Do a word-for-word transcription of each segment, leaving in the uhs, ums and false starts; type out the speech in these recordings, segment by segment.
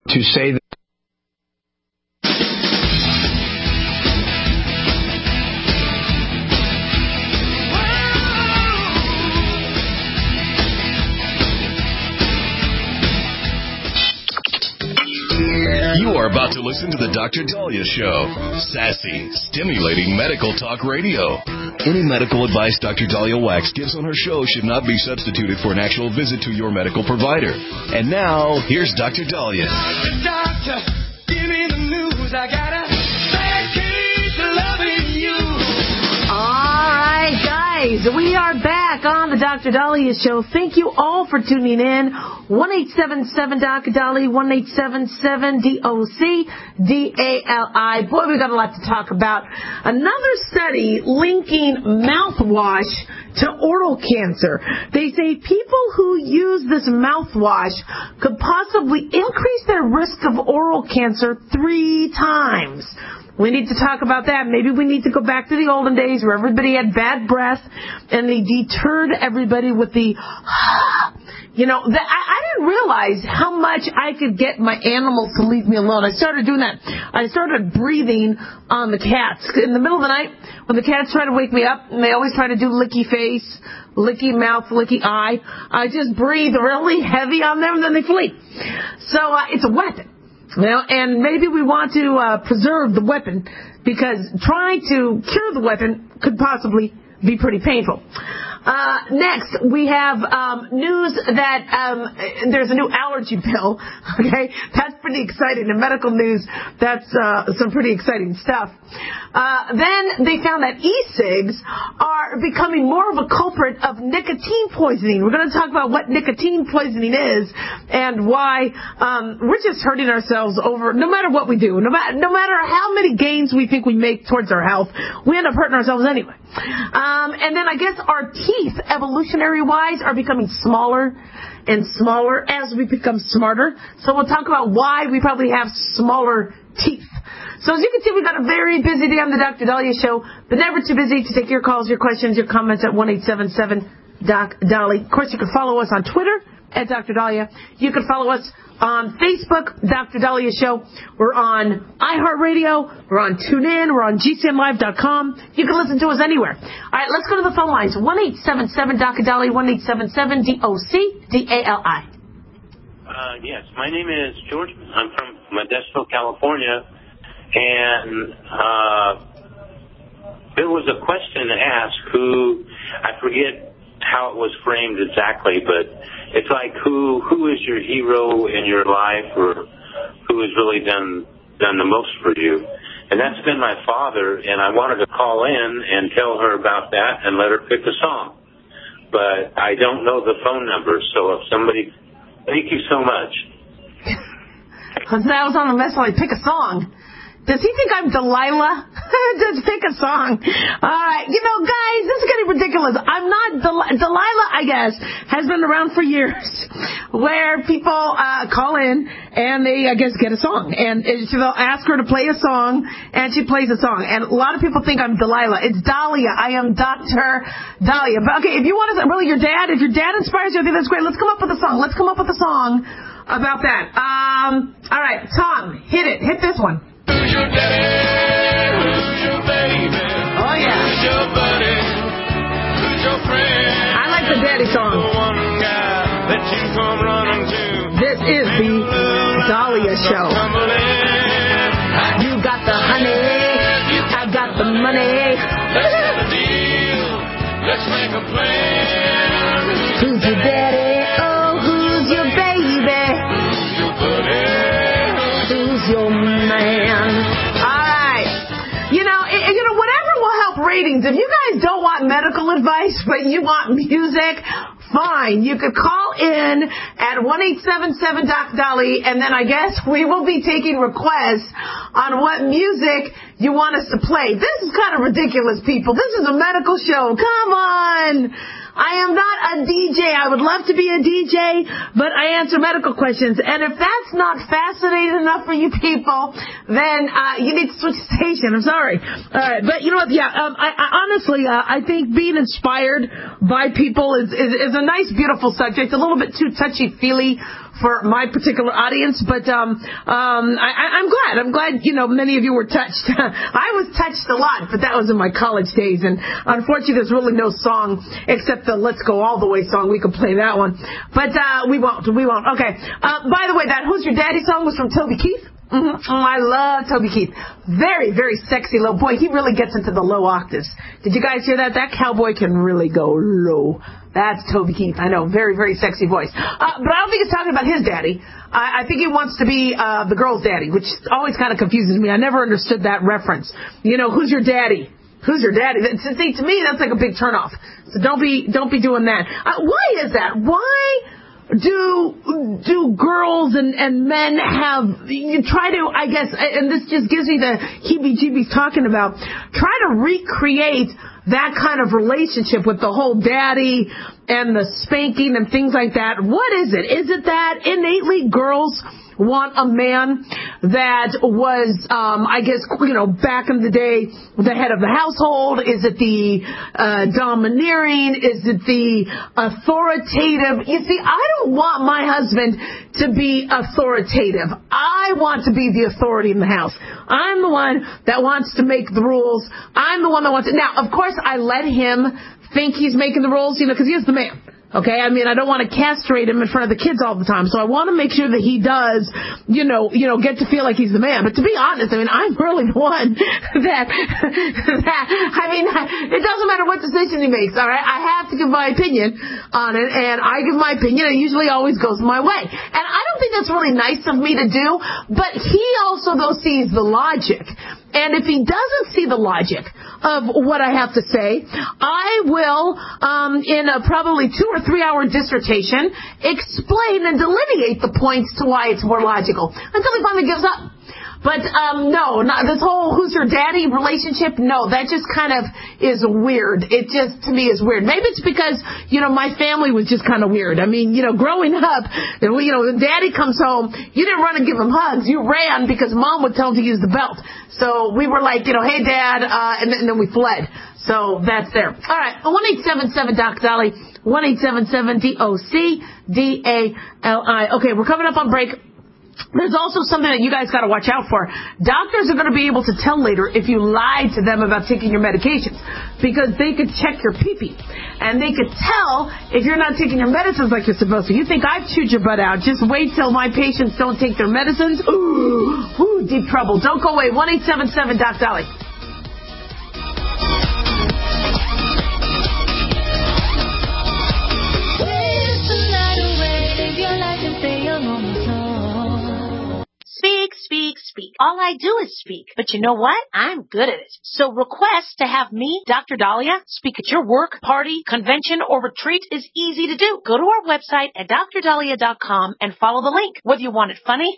to say that You are about to listen to the Doctor Dahlia Show. Sassy, stimulating medical talk radio. Any medical advice Doctor Dahlia Wax gives on her show should not be substituted for an actual visit to your medical provider. And now, here's Doctor Dahlia. Doctor, doctor, give me the news. I got a bad case of loving you. All right, guys, we are back on the Doctor Dahlia Show. Thank you all for tuning in. one eight seven seven Doctor Dahlia, one eight seven seven D O C D A L I. Boy, we've got a lot to talk about. Another study linking mouthwash to oral cancer. They say people who use this mouthwash could possibly increase their risk of oral cancer three times. We need to talk about that. Maybe we need to go back to the olden days where everybody had bad breath and they deterred everybody with the, you know, the, I, I didn't realize how much I could get my animals to leave me alone. I started doing that. I started breathing on the cats. In the middle of the night, when the cats try to wake me up, and they always try to do licky face, licky mouth, licky eye, I just breathe really heavy on them and then they flee. So uh, it's a weapon. You know, and maybe we want to uh, preserve the weapon because trying to cure the weapon could possibly be pretty painful. Uh, next, we have um, news that um, there's a new allergy pill. Okay, that's pretty exciting. In medical news, that's uh, some pretty exciting stuff. Uh, then they found that e-cigs are becoming more of a culprit of nicotine poisoning. We're going to talk about what nicotine poisoning is and why um, we're just hurting ourselves over, no matter what we do, no matter, no matter how many gains we think we make towards our health, we end up hurting ourselves anyway. Um, and then I guess our teeth, evolutionary-wise, are becoming smaller and smaller as we become smarter. So we'll talk about why we probably have smaller teeth. So as you can see, we've got a very busy day on the Doctor Dahlia Show, but never too busy to take your calls, your questions, your comments at one eight seven seven Doc Dahlia. Of course, you can follow us on Twitter at Doctor Dahlia. You can follow us on Facebook, Doctor Dahlia Show. We're on iHeartRadio. We're on TuneIn. We're on G C N Live dot com. You can listen to us anywhere. All right, let's go to the phone lines. one eight seven seven Doctor Dahlia, one eight seven seven D O C D A L I. Uh, yes, my name is George. I'm from Modesto, California. And uh, there was a question asked who, I forget how it was framed exactly, but it's like who who is your hero in your life, or who has really done done the most for you? And that's been my father, and I wanted to call in and tell her about that and let her pick a song. But I don't know the phone number, so if somebody, thank you so much. That was on the message, like, pick a song. Does he think I'm Delilah? Just pick a song. All right. You know, guys, this is getting ridiculous. I'm not Del- Delilah, I guess, has been around for years where people uh, call in and they, I guess, get a song. And they'll ask her to play a song, and she plays a song. And a lot of people think I'm Delilah. It's Dahlia. I am Doctor Dahlia. But, okay, if you want to, really, your dad, if your dad inspires you, I think that's great. Let's come up with a song. Let's come up with a song about that. Um, all right, Tom, hit it. Hit this one. Who's your daddy? Who's your baby? Oh, yeah. Who's your buddy? Who's your friend? I like the daddy song. The one guy that you come running to. This is the Dahlia Show. You got the honey, I got the money. Let's have a deal. Let's make a plan. Who's your daddy? Oh, who's your baby? Who's your buddy? Who's your man? All right. You know, it, you know, whatever will help ratings. If you guys don't want medical advice, but you want music, fine. You could call in at one eight seven seven Doc Dahlia, and then I guess we will be taking requests on what music you want us to play. This is kind of ridiculous, people. This is a medical show. Come on. I am not a D J. I would love to be a D J, but I answer medical questions. And if that's not fascinating enough for you people, then uh, you need to switch station. I'm sorry. All right. But you know what? Yeah, um, I, I honestly, uh, I think being inspired by people is, is, is a nice, beautiful subject. A little bit too touchy-feely for my particular audience, but um, um, I, I'm glad. I'm glad, you know, many of you were touched. I was touched a lot, but that was in my college days, and unfortunately there's really no song except the Let's Go All the Way song. We could play that one, but uh, we won't. We won't. Okay. Uh, by the way, that Who's Your Daddy song was from Toby Keith. Mm-hmm. Oh, I love Toby Keith. Very, very sexy little boy. He really gets into the low octaves. Did you guys hear that? That cowboy can really go low. That's Toby Keith. I know. Very, very sexy voice. Uh, but I don't think it's talking about his daddy. I, I think he wants to be uh, the girl's daddy, which always kind of confuses me. I never understood that reference. You know, who's your daddy? Who's your daddy? See, to me, that's like a big turnoff. So don't be, don't be doing that. Uh, why is that? Why do do girls and, and men have, you try to, I guess, and this just gives me the heebie-jeebies talking about, try to recreate that kind of relationship with the whole daddy and the spanking and things like that. What is it? Is it that innately girls want a man that was, um, I guess, you know, back in the day, the head of the household? Is it the uh, domineering? Is it the authoritative? You see, I don't want my husband to be authoritative. I want to be the authority in the house. I'm the one that wants to make the rules. I'm the one that wants to. Now, of course, I let him think he's making the rules, you know, because he's the man. Okay, I mean, I don't want to castrate him in front of the kids all the time, so I want to make sure that he does, you know, you know, get to feel like he's the man. But to be honest, I mean, I'm really the one that, that, I mean, it doesn't matter what decision he makes, all right? I have to give my opinion on it, and I give my opinion, and it usually always goes my way. And I don't think that's really nice of me to do, but he also, though, sees the logic. And if he doesn't see the logic of what I have to say, I will, um, in a probably two or three hour dissertation, explain and delineate the points to why it's more logical until he finally gives up. But, um, no, not this whole who's your daddy relationship, no, that just kind of is weird. It just, to me, is weird. Maybe it's because, you know, my family was just kind of weird. I mean, you know, growing up, you know, when daddy comes home, you didn't run and give him hugs. You ran because mom would tell him to use the belt. So we were like, you know, hey, Dad, uh, and, then, and then we fled. So that's there. All right, one eight seven seven Doc Dolly, one eight seven seven D O C D A L I. Okay, we're coming up on break. There's also something that you guys got to watch out for. Doctors are going to be able to tell later if you lied to them about taking your medications, because they could check your pee-pee, and they could tell if you're not taking your medicines like you're supposed to. You think I've chewed your butt out. Just wait till my patients don't take their medicines. Ooh, ooh, deep trouble. Don't go away. one eight seven seven Doc Dolly. Speak, speak, speak. All I do is speak. But you know what? I'm good at it. So request to have me, Doctor Dahlia, speak at your work, party, convention, or retreat is easy to do. Go to our website at D R dahlia dot com and follow the link. Whether you want it funny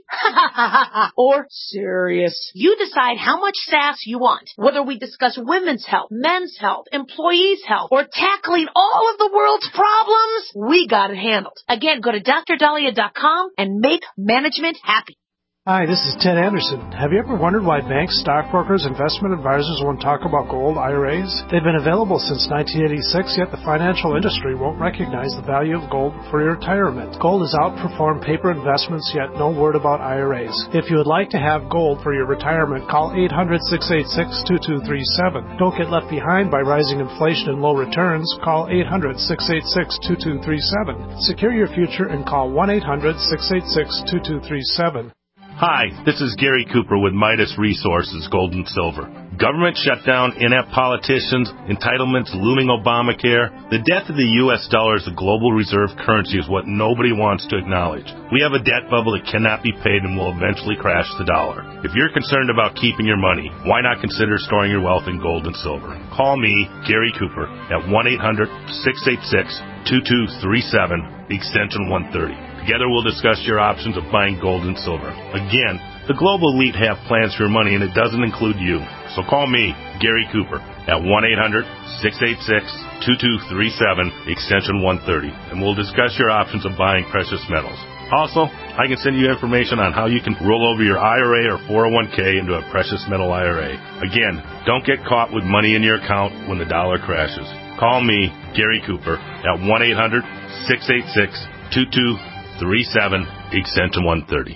or serious, you decide how much sass you want. Whether we discuss women's health, men's health, employees' health, or tackling all of the world's problems, we got it handled. Again, go to D R dahlia dot com and make management happy. Hi, this is Ted Anderson. Have you ever wondered why banks, stockbrokers, investment advisors won't talk about gold I R As? They've been available since nineteen eighty-six, yet the financial industry won't recognize the value of gold for your retirement. Gold has outperformed paper investments, yet no word about I R As. If you would like to have gold for your retirement, call eight hundred, six eight six, two two three seven. Don't get left behind by rising inflation and low returns. Call eight hundred, six eight six, two two three seven. Secure your future and call one eight hundred, six eight six, two two three seven. Hi, this is Gary Cooper with Midas Resources, Gold and Silver. Government shutdown, inept politicians, entitlements, looming Obamacare. The death of the U S dollar as a global reserve currency is what nobody wants to acknowledge. We have a debt bubble that cannot be paid and will eventually crash the dollar. If you're concerned about keeping your money, why not consider storing your wealth in gold and silver? Call me, Gary Cooper, at one eight hundred, six eight six, two two three seven, extension one thirty. Together we'll discuss your options of buying gold and silver. Again, the global elite have plans for your money, and it doesn't include you. So call me, Gary Cooper, at one eight hundred, six eight six, two two three seven, extension one thirty, and we'll discuss your options of buying precious metals. Also, I can send you information on how you can roll over your I R A or four oh one k into a precious metal I R A. Again, don't get caught with money in your account when the dollar crashes. Call me, Gary Cooper, at one eight hundred, six eight six, two two three seven, extension one thirty.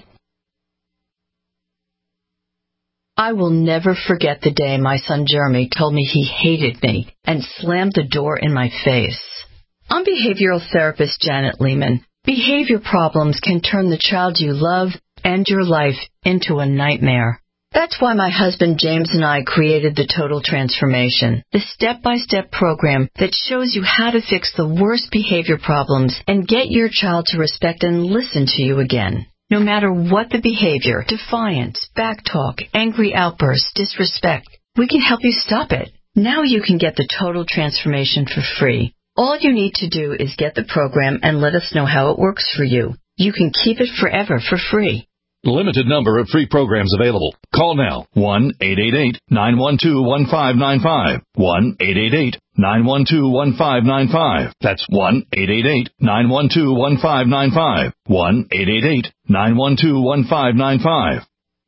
I will never forget the day my son Jeremy told me he hated me and slammed the door in my face. I'm behavioral therapist Janet Lehman. Behavior problems can turn the child you love and your life into a nightmare. That's why my husband James and I created the Total Transformation, the step-by-step program that shows you how to fix the worst behavior problems and get your child to respect and listen to you again. No matter what the behavior, defiance, backtalk, angry outbursts, disrespect, we can help you stop it. Now you can get the Total Transformation for free. All you need to do is get the program and let us know how it works for you. You can keep it forever for free. Limited number of free programs available. Call now, one eight eight eight, nine one two, one five nine five, one eight eight eight, nine one two, one five nine five. That's one eight eight eight, nine one two, one five nine five, one eight eight eight, nine one two, one five nine five.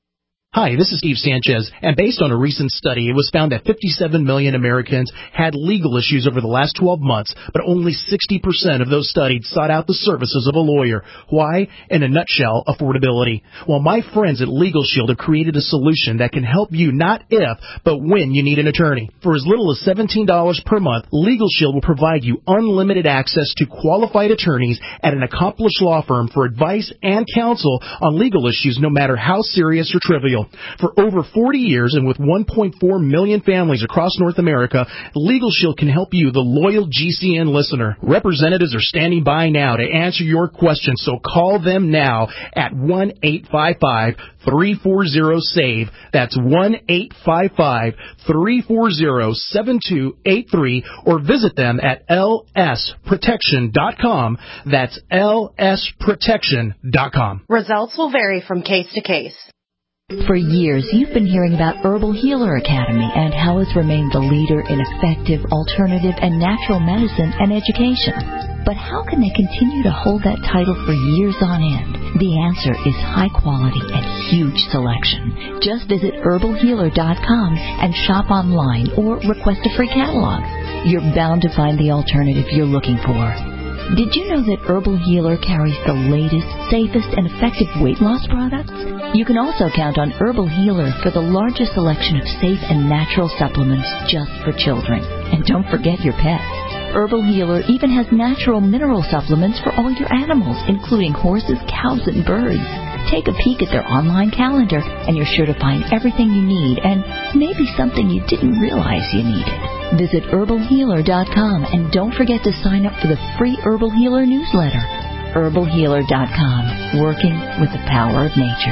Hi, this is Steve Sanchez, and based on a recent study, it was found that fifty-seven million Americans had legal issues over the last twelve months, but only sixty percent of those studied sought out the services of a lawyer. Why? In a nutshell, affordability. Well, my friends at Legal Shield have created a solution that can help you not if, but when you need an attorney. For as little as seventeen dollars per month, Legal Shield will provide you unlimited access to qualified attorneys at an accomplished law firm for advice and counsel on legal issues, no matter how serious or trivial. For over forty years and with one point four million families across North America, Legal Shield can help you, the loyal G C N listener. Representatives are standing by now to answer your questions, so call them now at one eight five five, three four zero, SAVE. That's one eight five five, three four zero, seven two eight three, or visit them at L S protection dot com. That's L S protection dot com. Results will vary from case to case. For years, you've been hearing about Herbal Healer Academy and how it's remained the leader in effective, alternative, and natural medicine and education. But how can they continue to hold that title for years on end? The answer is high quality and huge selection. Just visit herbal healer dot com and shop online or request a free catalog. You're bound to find the alternative you're looking for. Did you know that Herbal Healer carries the latest, safest, and effective weight loss products? You can also count on Herbal Healer for the largest selection of safe and natural supplements just for children. And don't forget your pets. Herbal Healer even has natural mineral supplements for all your animals, including horses, cows, and birds. Take a peek at their online calendar, and you're sure to find everything you need and maybe something you didn't realize you needed. Visit herbal healer dot com and don't forget to sign up for the free Herbal Healer newsletter. herbal healer dot com, working with the power of nature.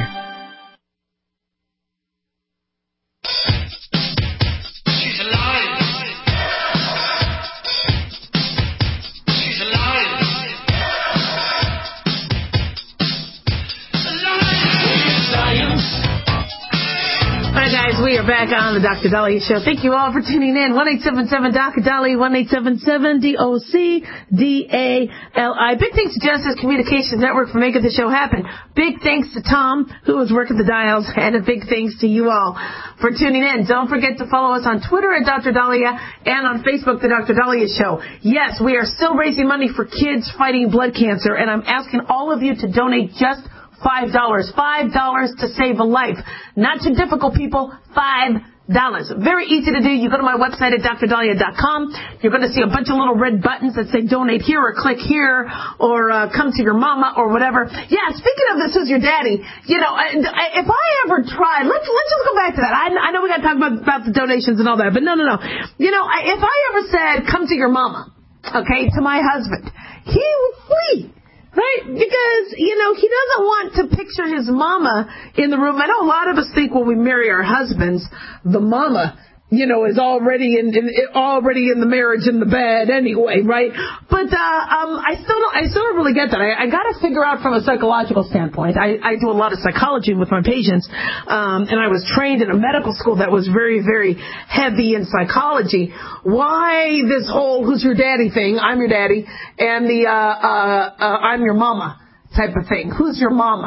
We are back on the Doctor Dahlia Show. Thank you all for tuning in. one eight seven seven, D O C, Dahlia, one eight seven seven, D O C, D A L I. Big thanks to Genesis Communications Network for making the show happen. Big thanks to Tom, who was working the dials, and a big thanks to you all for tuning in. Don't forget to follow us on Twitter at Doctor Dahlia and on Facebook, The Doctor Dahlia Show. Yes, we are still raising money for kids fighting blood cancer, and I'm asking all of you to donate just Five dollars. Five dollars to save a life. Not too difficult, people. Five dollars. Very easy to do. You go to my website at dr dahlia dot com. You're going to see a bunch of little red buttons that say donate here or click here or uh, come to your mama or whatever. Yeah, speaking of this, who's your daddy? You know, if I ever tried, let's let's just go back to that. I, I know we got to talk about, about the donations and all that, but no, no, no. You know, if I ever said come to your mama, okay, to my husband, he would flee. Right? Because, you know, he doesn't want to picture his mama in the room. I know a lot of us think when we marry our husbands, the mama, you know, is already in, in already in the marriage in the bed anyway, right? But uh, um, I still don't, I still don't really get that. I, I got to figure out from a psychological standpoint. I, I do a lot of psychology with my patients, um, and I was trained in a medical school that was very, very heavy in psychology. Why this whole "who's your daddy" thing? I'm your daddy, and the uh, uh, uh, I'm your mama type of thing. Who's your mama?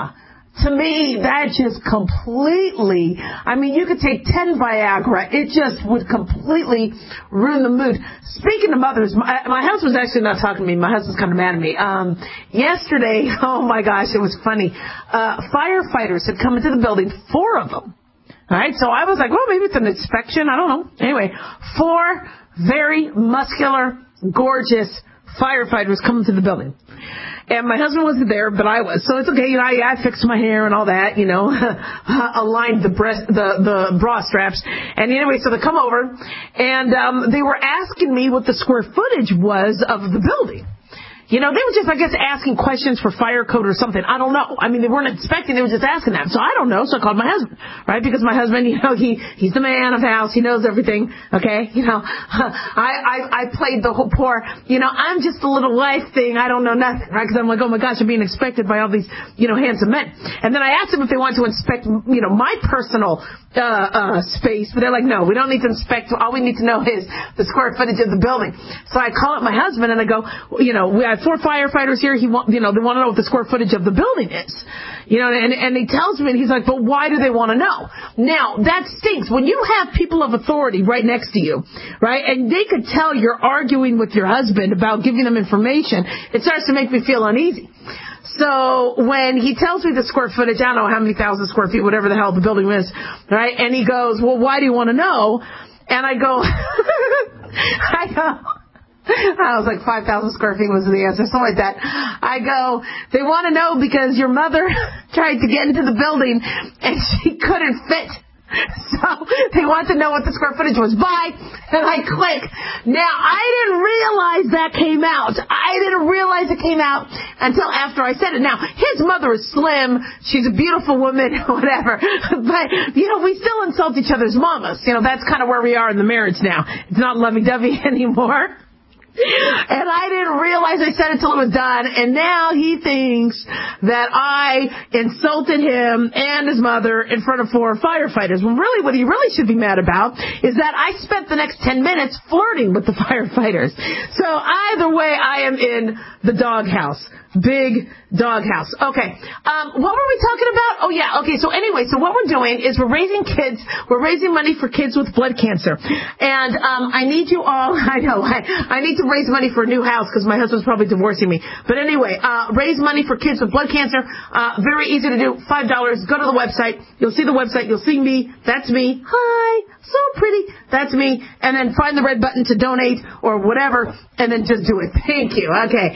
To me, that just completely, I mean, you could take ten Viagra. It just would completely ruin the mood. Speaking of mothers, my, my husband's actually not talking to me. My husband's kind of mad at me. Um, yesterday, oh my gosh, it was funny. Uh, firefighters had come into the building, four of them. All right, so I was like, well, maybe it's an inspection. I don't know. Anyway, four very muscular, gorgeous firefighters coming to the building. And my husband wasn't there, but I was. So it's okay. You know, I, I fixed my hair and all that, you know, aligned the breast, the, the bra straps. And anyway, so they come over, and um, they were asking me what the square footage was of the building. You know, they were just, I guess, asking questions for fire code or something. I don't know. I mean, they weren't inspecting. They were just asking that. So I don't know. So I called my husband, right? Because my husband, you know, he he's the man of the house. He knows everything. Okay? You know, I, I, I played the whole poor, you know, I'm just a little wife thing. I don't know nothing, right? Because I'm like, oh, my gosh, I'm being inspected by all these, you know, handsome men. And then I asked them if they wanted to inspect, you know, my personal uh, uh, space. But they're like, no, we don't need to inspect. All we need to know is the square footage of the building. So I call up my husband, and I go, you know, we have four firefighters here. He want, you know, they want to know what the square footage of the building is. You know, and, and he tells me, and he's like, but why do they want to know? Now, that stinks. When you have people of authority right next to you, right, and they could tell you're arguing with your husband about giving them information, it starts to make me feel uneasy. So when he tells me the square footage, I don't know how many thousand square feet, whatever the hell the building is, right, and he goes, well, why do you want to know? And I go, I go, I was like, five thousand square feet was the answer, something like that. I go, they want to know because your mother tried to get into the building and she couldn't fit. So they want to know what the square footage was. Bye. And I click. Now, I didn't realize that came out. I didn't realize it came out until after I said it. Now, his mother is slim. She's a beautiful woman, whatever. But, you know, we still insult each other's mamas. You know, that's kind of where we are in the marriage now. It's not lovey-dovey anymore. And I didn't realize I said it till it was done, and now he thinks that I insulted him and his mother in front of four firefighters. When really, what he really should be mad about is that I spent the next ten minutes flirting with the firefighters. So either way, I am in the doghouse. Big doghouse. Okay. Um, what were we talking about? Oh, yeah. Okay. So anyway, so what we're doing is we're raising kids. We're raising money for kids with blood cancer. And um, I need you all, I know, I, I need to raise money for a new house because my husband's probably divorcing me. But anyway, uh, raise money for kids with blood cancer. Uh, very easy to do. five dollars. Go to the website. You'll see the website. You'll see me. That's me. Hi. So pretty. That's me. And then find the red button to donate or whatever. And then just do it. Thank you. Okay.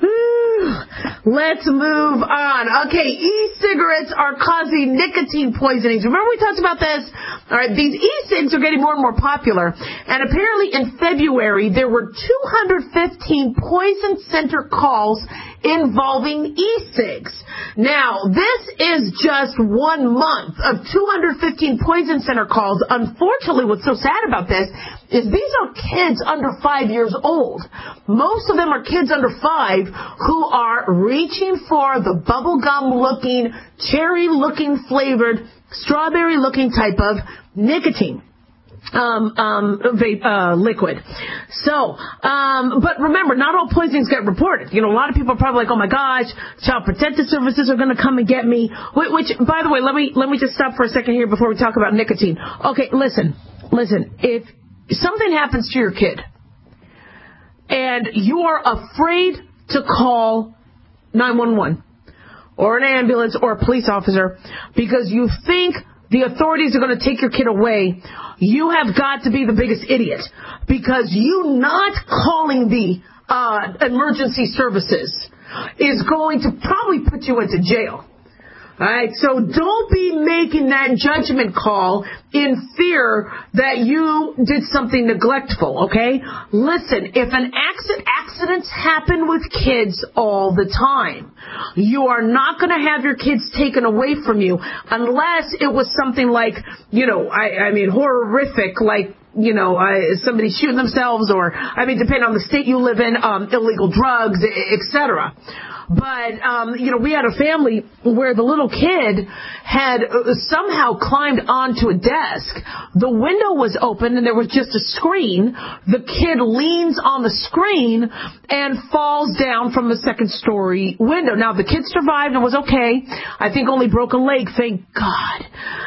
Let's move on. Okay, e-cigarettes are causing nicotine poisonings. Remember we talked about this? All right, these e-cigs are getting more and more popular. And apparently in February, there were two hundred fifteen poison center calls involving e-cigs. Now, this is just one month of two hundred fifteen poison center calls. Unfortunately, what's so sad about this is these are kids under five years old. Most of them are kids under five who are reaching for the bubblegum-looking, cherry-looking flavored, strawberry-looking type of nicotine. Um, um, vape, uh, liquid. So, um, but remember, not all poisonings get reported. You know, a lot of people are probably like, oh my gosh, Child Protective Services are going to come and get me. Which, by the way, let me, let me just stop for a second here before we talk about nicotine. Okay, listen, listen, if something happens to your kid and you are afraid to call nine one one or an ambulance or a police officer because you think the authorities are going to take your kid away, you have got to be the biggest idiot, because you not calling the uh, emergency services is going to probably put you into jail. All right, so don't be making that judgment call in fear that you did something neglectful, okay? Listen, if an accident, accidents happen with kids all the time. You are not going to have your kids taken away from you unless it was something like, you know, I, I mean, horrific, like you know, uh, somebody shooting themselves or, I mean, depending on the state you live in, um, illegal drugs, et cetera. But, um, you know, we had a family where the little kid had somehow climbed onto a desk. The window was open and there was just a screen. The kid leans on the screen and falls down from the second story window. Now, the kid survived and was okay. I think only broke a leg, thank God.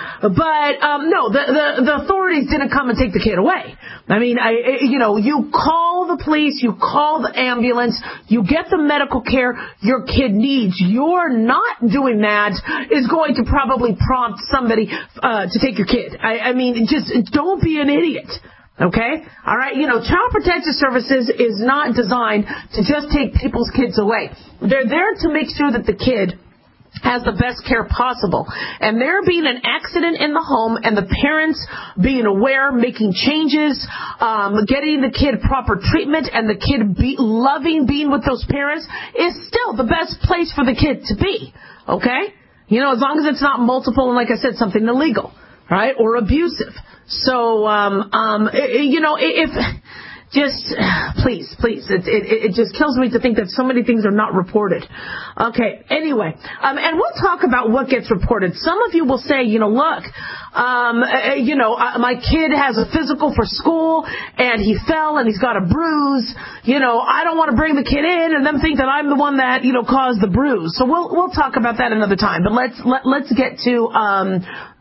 But, um, no, the, the, the authorities didn't come and take the kid away. I mean, I, you know, you call the police, you call the ambulance, you get the medical care your kid needs. You're not doing that is going to probably prompt somebody, uh, to take your kid. I, I mean, just don't be an idiot. Okay? All right? You know, Child Protective Services is not designed to just take people's kids away. They're there to make sure that the kid has the best care possible. And there being an accident in the home and the parents being aware, making changes, um, getting the kid proper treatment and the kid be loving being with those parents is still the best place for the kid to be. Okay? You know, as long as it's not multiple and, like I said, something illegal, right? Or abusive. So, um, um, you know, if... Just, please, please, it, it, it just kills me to think that so many things are not reported. Okay, anyway, um, and we'll talk about what gets reported. Some of you will say, you know, look, um, uh, you know, uh, my kid has a physical for school, and he fell, and he's got a bruise. You know, I don't want to bring the kid in and them think that I'm the one that, you know, caused the bruise. So we'll we'll talk about that another time. But let's let, let's get to um,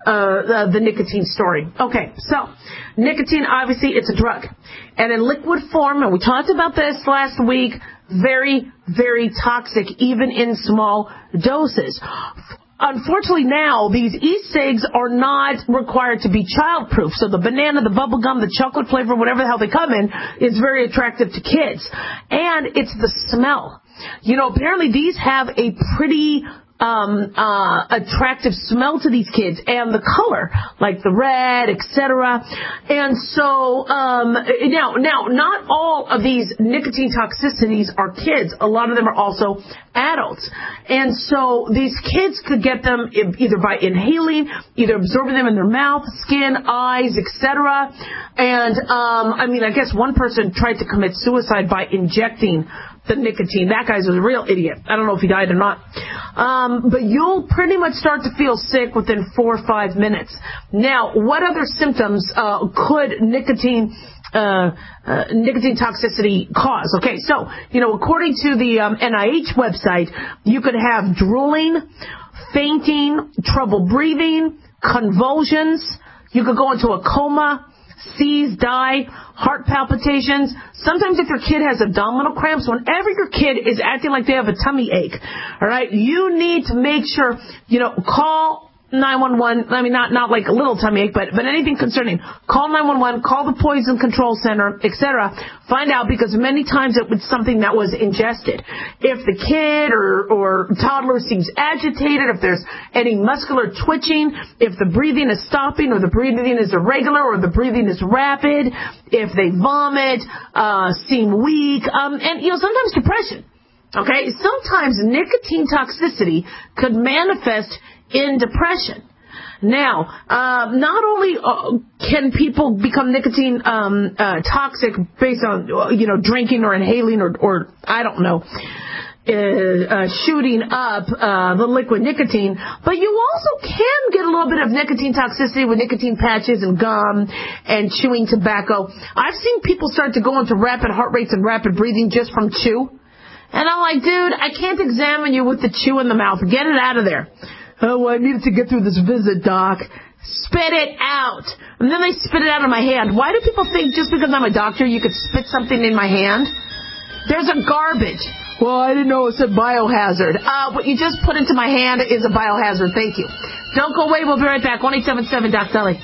uh, the, the nicotine story. Okay, so nicotine, obviously, it's a drug. And in liquid form, and we talked about this last week, very, very toxic, even in small doses. Unfortunately now, these e-cigs are not required to be childproof. So the banana, the bubble gum, the chocolate flavor, whatever the hell they come in, is very attractive to kids. And it's the smell. You know, apparently these have a pretty Um, uh, attractive smell to these kids, and the color, like the red, et cetera. And so, um, now, now, not all of these nicotine toxicities are kids. A lot of them are also adults. And so these kids could get them either by inhaling, either absorbing them in their mouth, skin, eyes, et cetera. And, um, I mean, I guess one person tried to commit suicide by injecting the nicotine. That guy's a real idiot. I don't know if he died or not. Um, but you'll pretty much start to feel sick within four or five minutes. Now, what other symptoms uh, could nicotine uh, uh, nicotine toxicity cause? Okay, so, you know, according to the um, N I H website, you could have drooling, fainting, trouble breathing, convulsions. You could go into a coma, seize, die, heart palpitations. Sometimes if your kid has abdominal cramps, whenever your kid is acting like they have a tummy ache, all right, you need to make sure, you know, call nine one one. I mean, not not like a little tummy ache, but but anything concerning. Call nine one one. Call the Poison Control Center, et cetera. Find out, because many times it was something that was ingested. If the kid or or toddler seems agitated, if there's any muscular twitching, if the breathing is stopping, or the breathing is irregular, or the breathing is rapid, if they vomit, uh, seem weak, um, and you know sometimes depression. Okay, sometimes nicotine toxicity could manifest in depression. Now, uh, not only uh, can people become nicotine um, uh, toxic based on, you know, drinking or inhaling or, or I don't know, uh, uh, shooting up uh, the liquid nicotine, but you also can get a little bit of nicotine toxicity with nicotine patches and gum and chewing tobacco. I've seen people start to go into rapid heart rates and rapid breathing just from chew. And I'm like, dude, I can't examine you with the chew in the mouth. Get it out of there. Oh, I needed to get through this visit, Doc. Spit it out. And then they spit it out of my hand. Why do people think just because I'm a doctor you could spit something in my hand? There's a garbage. Well, I didn't know it said biohazard. Uh, what you just put into my hand is a biohazard. Thank you. Don't go away. We'll be right back. one eight seven seven Doc Deli.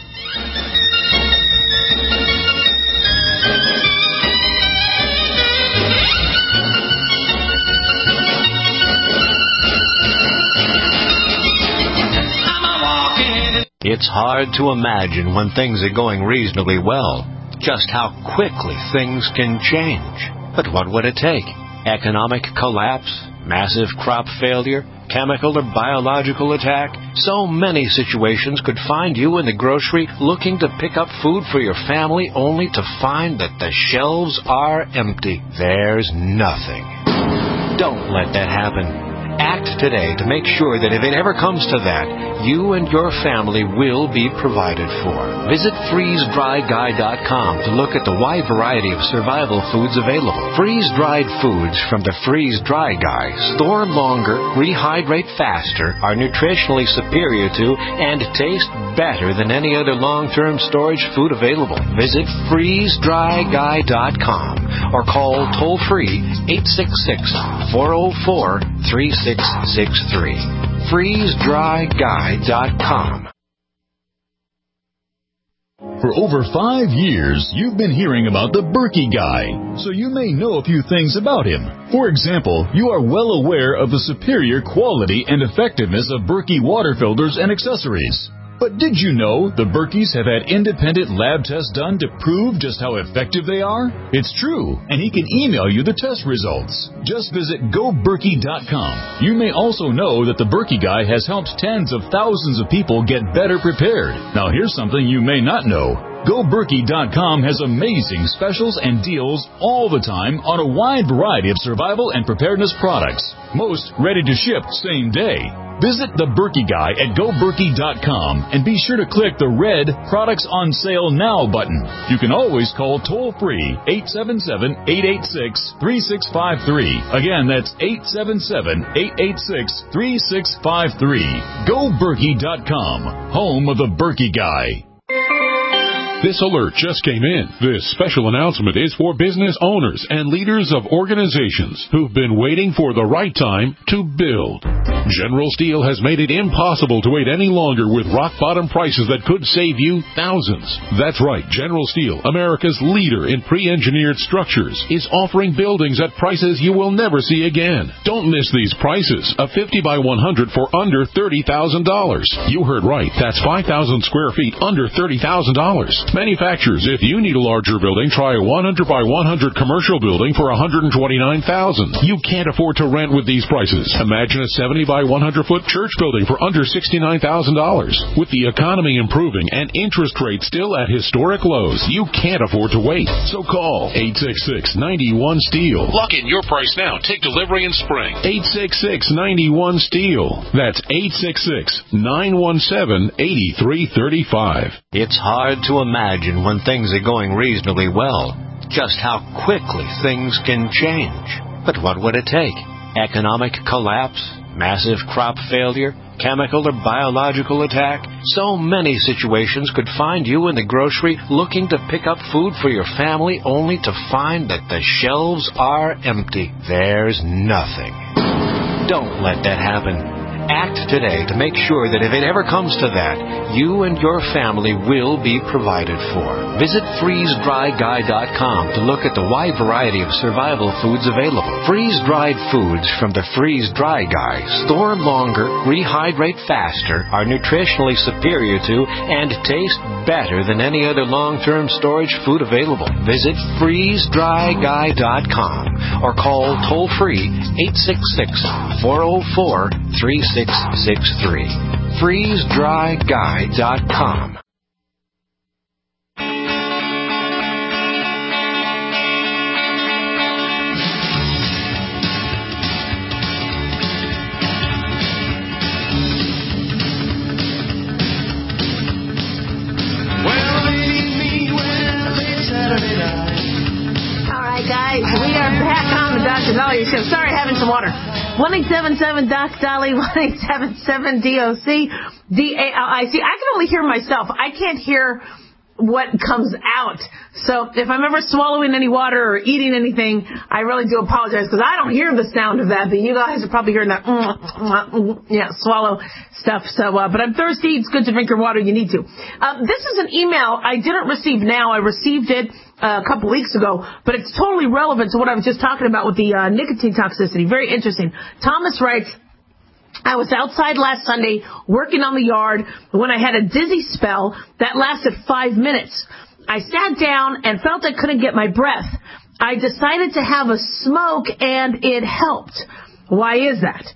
It's hard to imagine when things are going reasonably well, just how quickly things can change. But what would it take? Economic collapse, massive crop failure, chemical or biological attack. So many situations could find you in the grocery looking to pick up food for your family only to find that the shelves are empty. There's nothing. Don't let that happen. Act today to make sure that if it ever comes to that, you and your family will be provided for. Visit freeze dry guy dot com to look at the wide variety of survival foods available. Freeze-dried foods from the Freeze Dry Guy store longer, rehydrate faster, are nutritionally superior to, and taste better than any other long-term storage food available. Visit freeze dry guy dot com or call toll-free eight six six, four oh four, three six six three. freeze dry guy dot com. For over five years, you've been hearing about the Berkey Guy, so you may know a few things about him. For example, you are well aware of the superior quality and effectiveness of Berkey water filters and accessories. But did you know the Berkeys have had independent lab tests done to prove just how effective they are? It's true, and he can email you the test results. Just visit go berkey dot com. You may also know that the Berkey Guy has helped tens of thousands of people get better prepared. Now here's something you may not know. go berkey dot com has amazing specials and deals all the time on a wide variety of survival and preparedness products. Most ready to ship same day. Visit the Berkey Guy at go berkey dot com and be sure to click the red Products on Sale Now button. You can always call toll-free eight seven seven, eight eight six, three six five three. Again, that's eight seven seven, eight eight six, three six five three. go berkey dot com, home of the Berkey Guy. This alert just came in. This special announcement is for business owners and leaders of organizations who've been waiting for the right time to build. General Steel has made it impossible to wait any longer with rock-bottom prices that could save you thousands. That's right. General Steel, America's leader in pre-engineered structures, is offering buildings at prices you will never see again. Don't miss these prices. A fifty by one hundred for under thirty thousand dollars. You heard right. That's five thousand square feet under thirty thousand dollars. Manufacturers, if you need a larger building, try a one hundred by one hundred commercial building for one hundred twenty-nine thousand dollars. You can't afford to rent with these prices. Imagine a seventy by one hundred foot church building for under sixty-nine thousand dollars. With the economy improving and interest rates still at historic lows, you can't afford to wait. So call eight six six, nine one, STEEL. Lock in your price now. Take delivery in spring. eight six six, nine one, STEEL. That's eight six six, nine one seven, eight three three five. It's hard to imagine Imagine when things are going reasonably well, just how quickly things can change. But what would it take? Economic collapse, massive crop failure, chemical or biological attack? So many situations could find you in the grocery looking to pick up food for your family only to find that the shelves are empty. There's nothing. Don't let that happen. Act today to make sure that if it ever comes to that, you and your family will be provided for. Visit freeze dry guy dot com to look at the wide variety of survival foods available. Freeze-dried foods from the Freeze Dry Guy store longer, rehydrate faster, are nutritionally superior to, and taste better than any other long-term storage food available. Visit freeze dry guy dot com or call toll-free eight six six, four oh four, three six six three. freeze dry guy dot com. All right, guys, we are back on the Doctor Dolly Show. Sorry, having some water. one eight seven seven Doc Dolly, one eight seven seven D O C, D A L I C. I can only hear myself. I can't hear what comes out. So if I'm ever swallowing any water or eating anything, I really do apologize because I don't hear the sound of that. But you guys are probably hearing that, mm, mm, mm, yeah, swallow stuff. So, uh, but I'm thirsty. It's good to drink your water. You need to. Uh, this is an email I didn't receive now. I received it Uh, a couple weeks ago, but it's totally relevant to what I was just talking about with the uh, nicotine toxicity. Very interesting. Thomas writes, I was outside last Sunday working on the yard when I had a dizzy spell that lasted five minutes. I sat down and felt I couldn't get my breath. I decided to have a smoke, and it helped. Why is that?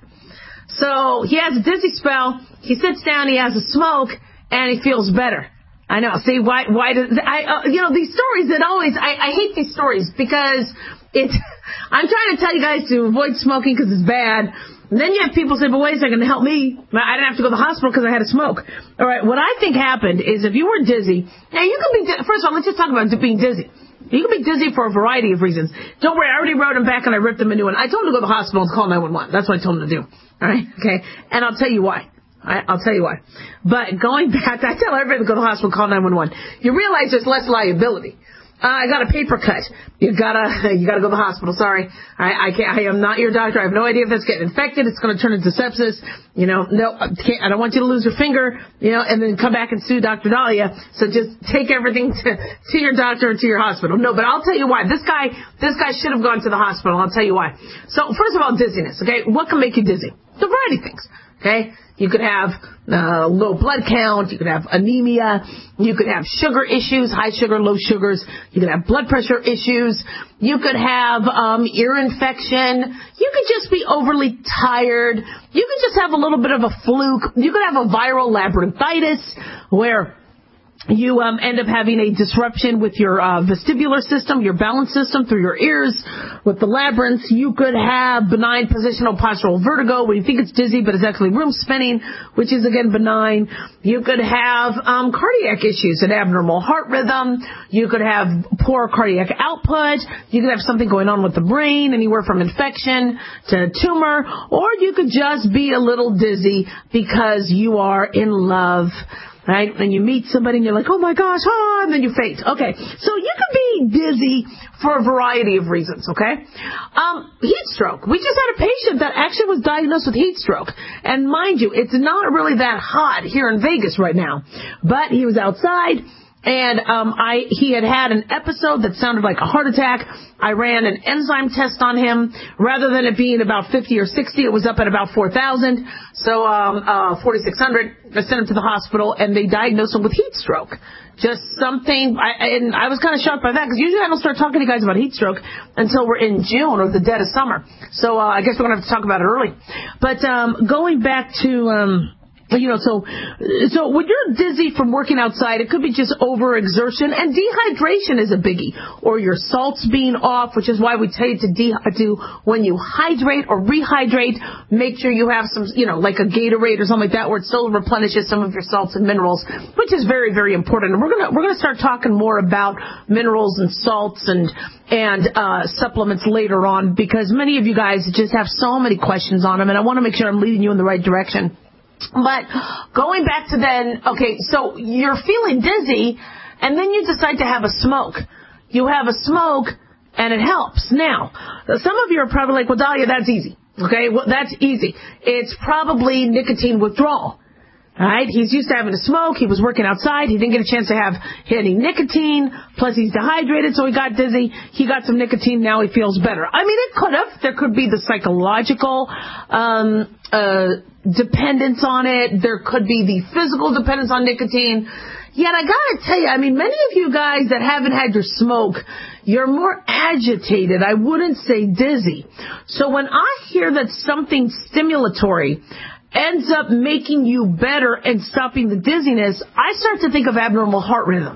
So he has a dizzy spell. He sits down, he has a smoke, and he feels better. I know. See, why, why does, I, uh, you know, these stories that always, I, I hate these stories because it's, I'm trying to tell you guys to avoid smoking because it's bad. And then you have people say, but wait a second, help me. I didn't have to go to the hospital because I had a smoke. All right. What I think happened is if you were dizzy, now you can be, first of all, let's just talk about being dizzy. You can be dizzy for a variety of reasons. Don't worry, I already wrote him back and I ripped him a new one. I told him to go to the hospital and call nine one one. That's what I told him to do. All right. Okay. And I'll tell you why. I, I'll tell you why. But going back, I tell everybody to go to the hospital, call nine one one. You realize there's less liability. Uh, I got a paper cut. You gotta, you gotta go to the hospital. Sorry. I, I can't, I am not your doctor. I have no idea if that's getting infected. It's gonna turn into sepsis. You know, no, I can't, I don't want you to lose your finger, you know, and then come back and sue Doctor Dahlia. So just take everything to, to your doctor and to your hospital. No, but I'll tell you why. This guy, this guy should have gone to the hospital. I'll tell you why. So first of all, dizziness. Okay. What can make you dizzy? A variety of things. Okay. You could have uh, low blood count. You could have anemia. You could have sugar issues, high sugar, low sugars. You could have blood pressure issues. You could have um, ear infection. You could just be overly tired. You could just have a little bit of a fluke. You could have a viral labyrinthitis where you um, end up having a disruption with your uh, vestibular system, your balance system through your ears with the labyrinths. You could have benign positional postural vertigo where you think it's dizzy, but it's actually room spinning, which is, again, benign. You could have um, cardiac issues, an abnormal heart rhythm. You could have poor cardiac output. You could have something going on with the brain, anywhere from infection to tumor. Or you could just be a little dizzy because you are in love. Right? And you meet somebody and you're like, oh my gosh, oh, and then you faint. Okay. So you could be dizzy for a variety of reasons, okay? Um, heat stroke. We just had a patient that actually was diagnosed with heat stroke. And mind you, it's not really that hot here in Vegas right now. But he was outside. And um, I he had had an episode that sounded like a heart attack. I ran an enzyme test on him. Rather than it being about fifty or sixty, it was up at about four thousand. So um, uh, forty-six hundred. I sent him to the hospital, and they diagnosed him with heat stroke. Just something, I, and I was kind of shocked by that, because usually I don't start talking to guys about heat stroke until we're in June or the dead of summer. So uh, I guess we're going to have to talk about it early. But um, going back to... Um, You know, so so when you're dizzy from working outside, it could be just overexertion, and dehydration is a biggie, or your salts being off, which is why we tell you to de- to when you hydrate or rehydrate, make sure you have some, you know, like a Gatorade or something like that, where it still replenishes some of your salts and minerals, which is very, very important. And we're gonna we're gonna start talking more about minerals and salts and and uh, supplements later on, because many of you guys just have so many questions on them, and I want to make sure I'm leading you in the right direction. But going back to then, okay, so you're feeling dizzy, and then you decide to have a smoke. You have a smoke, and it helps. Now, some of you are probably like, well, Dahlia, that's easy. Okay, well, that's easy. It's probably nicotine withdrawal. All right, he's used to having a smoke. He was working outside. He didn't get a chance to have any nicotine. Plus, he's dehydrated, so he got dizzy. He got some nicotine. Now he feels better. I mean, it could have. There could be the psychological um, uh, dependence on it. There could be the physical dependence on nicotine. Yet, I got to tell you, I mean, many of you guys that haven't had your smoke, you're more agitated. I wouldn't say dizzy. So when I hear that something stimulatory ends up making you better and stopping the dizziness, I start to think of abnormal heart rhythm.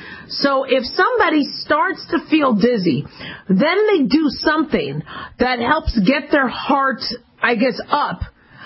So if somebody starts to feel dizzy, then they do something that helps get their heart, I guess, up,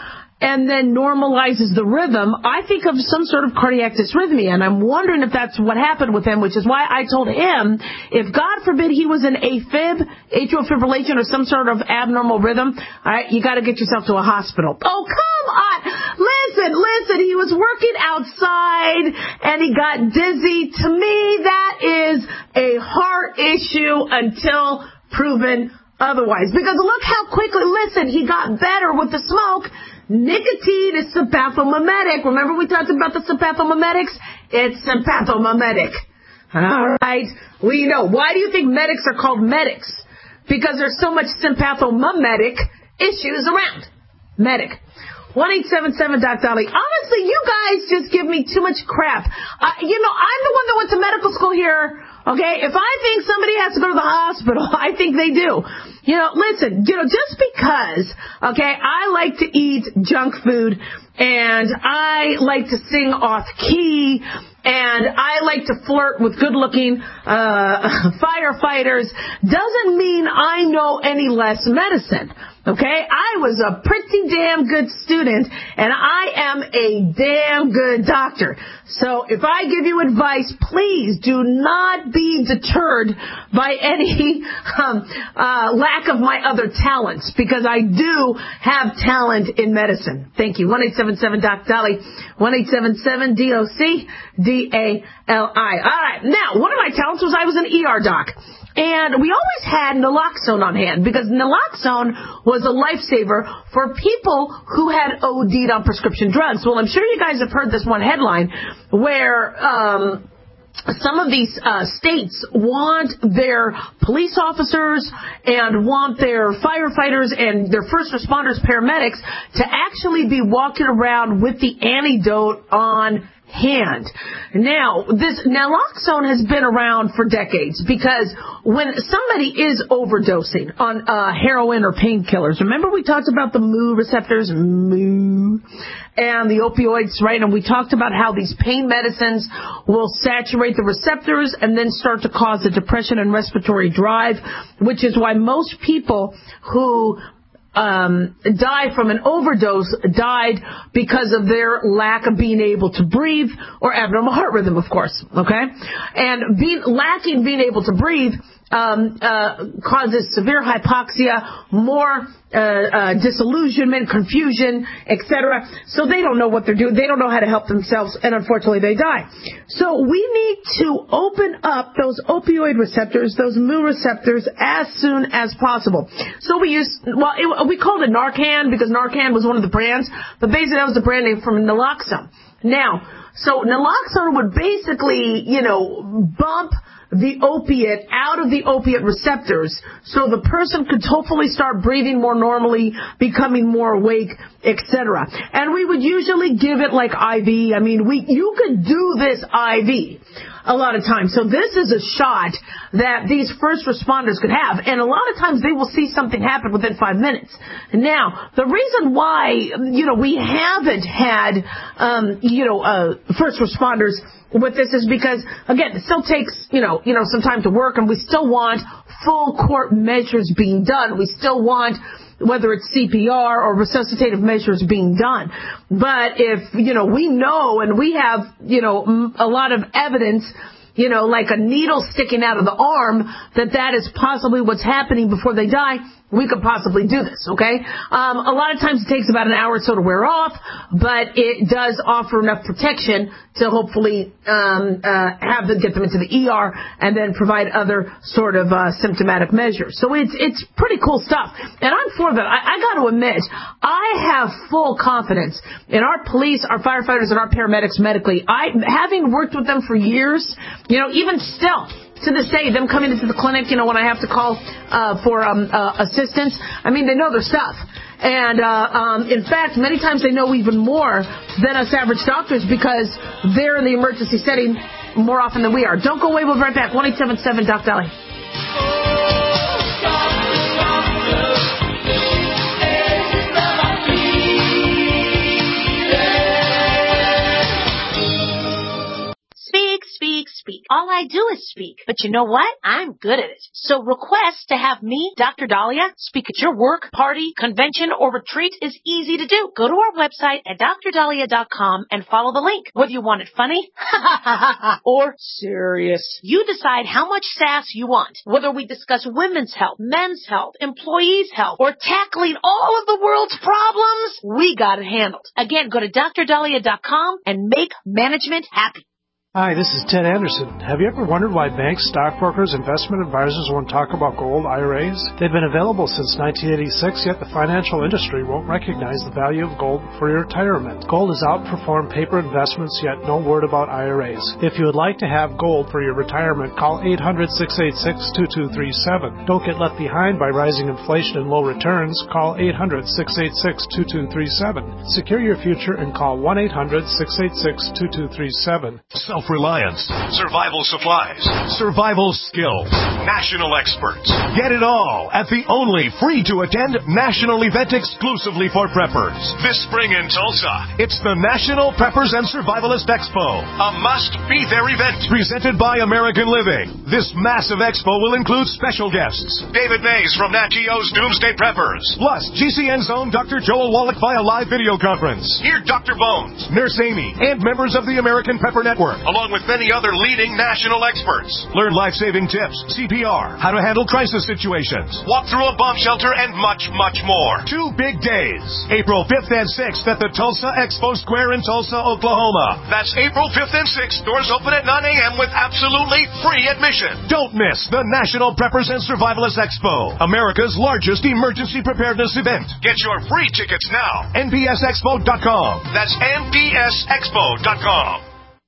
and then normalizes the rhythm, I think of some sort of cardiac dysrhythmia, and I'm wondering if that's what happened with him, which is why I told him, if God forbid he was in AFib, atrial fibrillation, or some sort of abnormal rhythm, all right, you got to get yourself to a hospital. Oh, come on! Listen, listen, he was working outside, and he got dizzy. To me, that is a heart issue until proven otherwise. Because look how quickly, listen, he got better with the smoke. Nicotine is sympathomimetic. Remember we talked about the sympathomimetics? It's sympathomimetic. All right. We know. Why do you think medics are called medics? Because there's so much sympathomimetic issues around. Medic. one eight seven seven Doc Dolly. Honestly, you guys just give me too much crap. Uh, you know, I'm the one that went to medical school here. Okay, if I think somebody has to go to the hospital, I think they do. You know, listen, you know, just because, okay, I like to eat junk food and I like to sing off key and I like to flirt with good-looking uh firefighters doesn't mean I know any less medicine. Okay, I was a pretty damn good student, and I am a damn good doctor. So if I give you advice, please do not be deterred by any um, uh, lack of my other talents, because I do have talent in medicine. Thank you. one eight seven seven Doc Dolly, one eight seven seven D O C D A L I. All right, now, one of my talents was I was an E R doc. And we always had naloxone on hand because naloxone was a lifesaver for people who had O D'd on prescription drugs. Well, I'm sure you guys have heard this one headline where um, some of these uh, states want their police officers and want their firefighters and their first responders, paramedics, to actually be walking around with the antidote on hand. Now, this naloxone has been around for decades because when somebody is overdosing on uh, heroin or painkillers, remember we talked about the M U receptors, M U, and the opioids, right? And we talked about how these pain medicines will saturate the receptors and then start to cause a depression and respiratory drive, which is why most people who Um, die from an overdose died because of their lack of being able to breathe or abnormal heart rhythm, of course, okay? And being, lacking being able to breathe um, uh, causes severe hypoxia, more uh, uh, disillusionment, confusion, et cetera. So they don't know what they're doing. They don't know how to help themselves, and unfortunately they die. So we need to open up those opioid receptors, those M U receptors, as soon as possible. So we use, well, it, we called it Narcan because Narcan was one of the brands, but basically that was the brand name from naloxone. Now, so naloxone would basically, you know, bump the opiate out of the opiate receptors so the person could hopefully start breathing more normally, becoming more awake, et cetera. And we would usually give it like I V. I mean, we you could do this I V a lot of times. So this is a shot that these first responders could have. And a lot of times they will see something happen within five minutes. Now, the reason why, you know, we haven't had, um, you know, uh, first responders with this is because, again, it still takes, you know, you know, some time to work, and we still want full court measures being done. We still want, whether it's C P R or resuscitative measures being done. But if, you know, we know and we have, you know, a lot of evidence, you know, like a needle sticking out of the arm, that that is possibly what's happening before they die, we could possibly do this, okay? Um, a lot of times it takes about an hour or so to wear off, but it does offer enough protection to hopefully um, uh, have them get them into the E R and then provide other sort of uh, symptomatic measures. So it's it's pretty cool stuff, and I'm for that. I, I got to admit, I have full confidence in our police, our firefighters, and our paramedics medically. I, having worked with them for years, you know, even still, to this day, them coming into the clinic, you know, when I have to call uh, for um, uh, assistance, I mean, they know their stuff. And, uh, um, in fact, many times they know even more than us average doctors because they're in the emergency setting more often than we are. Don't go away. We'll be right back. one eight seven seven Doc Dolly. Speak, speak. All I do is speak. But you know what? I'm good at it. So request to have me, Doctor Dahlia, speak at your work, party, convention, or retreat is easy to do. Go to our website at dr dahlia dot com and follow the link. Whether you want it funny or serious, you decide how much sass you want. Whether we discuss women's health, men's health, employees' health, or tackling all of the world's problems, we got it handled. Again, go to dr dahlia dot com and make management happy. Hi, this is Ted Anderson. Have you ever wondered why banks, stockbrokers, investment advisors won't talk about gold I R As? They've been available since nineteen eighty-six, yet the financial industry won't recognize the value of gold for your retirement. Gold has outperformed paper investments, yet no word about I R As. If you would like to have gold for your retirement, call eight hundred, six eight six, two two three seven. Don't get left behind by rising inflation and low returns. Call eight hundred, six eight six, two two three seven. Secure your future and call one eight hundred, six eight six, two two three seven. Self-reliance, survival supplies, survival skills, national experts. Get it all at the only free-to-attend national event exclusively for preppers. This spring in Tulsa, it's the National Preppers and Survivalist Expo, a must-be-there event presented by American Living. This massive expo will include special guests, David Mays from Nat Geo's Doomsday Preppers, plus G C N's own Doctor Joel Wallach via live video conference. Hear Doctor Bones, Nurse Amy, and members of the American Prepper Network, along with many other leading national experts. Learn life-saving tips, C P R, how to handle crisis situations, walk through a bomb shelter, and much, much more. Two big days, April fifth and sixth at the Tulsa Expo Square in Tulsa, Oklahoma. That's April fifth and sixth. Doors open at nine a.m. with absolutely free admission. Don't miss the National Preppers and Survivalists Expo, America's largest emergency preparedness event. Get your free tickets now. N P S expo dot com. That's N P S expo dot com.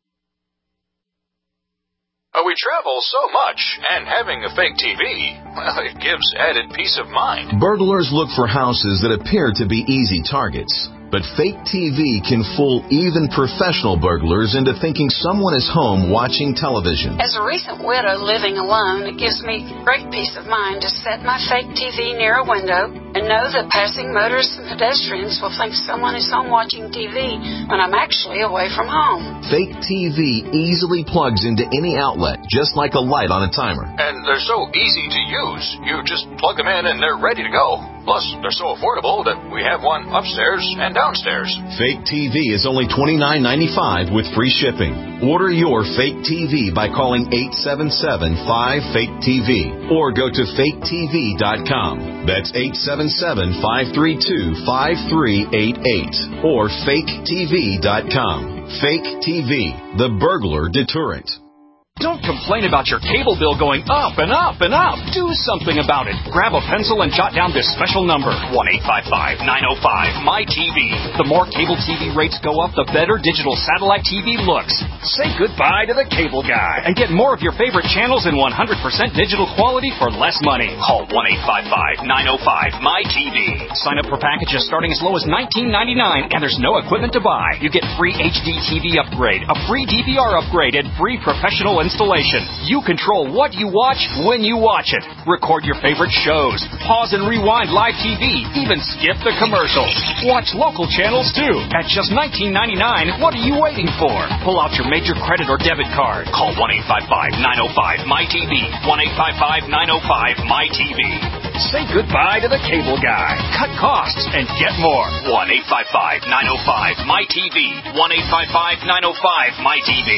Uh, we travel so much, and having a fake T V, well, it gives added peace of mind. Burglars look for houses that appear to be easy targets. But fake T V can fool even professional burglars into thinking someone is home watching television. As a recent widow living alone, it gives me great peace of mind to set my fake T V near a window and know that passing motorists and pedestrians will think someone is home watching T V when I'm actually away from home. Fake T V easily plugs into any outlet, just like a light on a timer. And they're so easy to use. You just plug them in and they're ready to go. Plus, they're so affordable that we have one upstairs and downstairs. Fake T V is only twenty-nine ninety-five with free shipping. Order your fake T V by calling eight seven seven, five, fake T V or go to fake T V dot com. That's eight seven seven, five three two, five three eight eight or fake T V dot com. Fake T V, the burglar deterrent. Don't complain about your cable bill going up and up and up. Do something about it. Grab a pencil and jot down this special number, one eight five five, nine oh five, M Y T V. The more cable T V rates go up, the better digital satellite T V looks. Say goodbye to the cable guy and get more of your favorite channels in one hundred percent digital quality for less money. Call one eight five five, nine oh five, M Y T V. Sign up for packages starting as low as nineteen ninety-nine, and there's no equipment to buy. You get free H D T V upgrade, a free D V R upgrade, and free professional installation. You control what you watch when you watch it. Record your favorite shows. Pause and rewind live T V. Even skip the commercials. Watch local channels too. At just nineteen ninety-nine, what are you waiting for? Pull out your major credit or debit card. Call one eight five five, nine oh five, M Y T V. one eight five five, nine oh five, M Y T V. Say goodbye to the cable guy. Cut costs and get more. one eight five five, nine oh five, M Y T V. one eight five five, nine oh five, M Y T V.